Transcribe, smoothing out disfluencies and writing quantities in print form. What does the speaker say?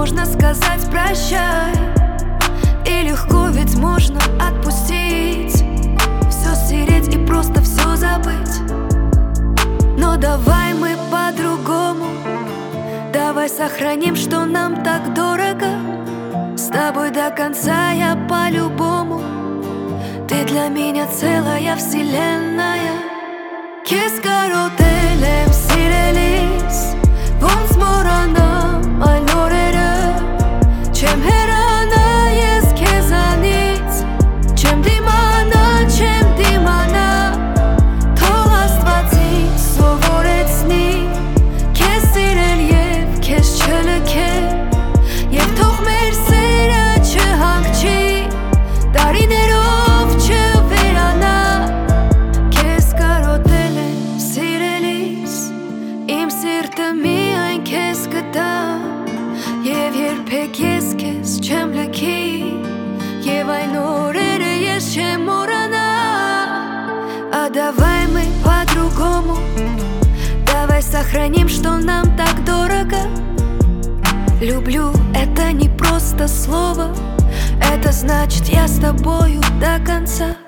можно сказать прощай. И легко ведь можно отпустить, все стереть и просто все забыть. Но давай мы по-другому, давай сохраним, что нам так дорого. С тобой до конца я по-любому, ты для меня целая вселенная. Կեսկարոտել եմ, սիրելիս, ոնց մոռանամ այլ օրերը։ Չեմ հեռանա ես քեզանից, չեմ դիմանա, թող Աստված ինձ սովորեցնի քեզ սիրել և քեզ չլքել, և թող մեր սերը չհանգչի, տարիներով չվերանա։ Կեսկարոտել եմ, սիրելիս, իմ սիրտը միայն քեզ կտա, և երբեք ես քեզ չեմ լքի, և այն օրերը ես չեմ մոռանա։ Давай мы по-другому, давай сохраним, что нам так дорого. Люблю — это не просто слово, это значит я с тобою до конца.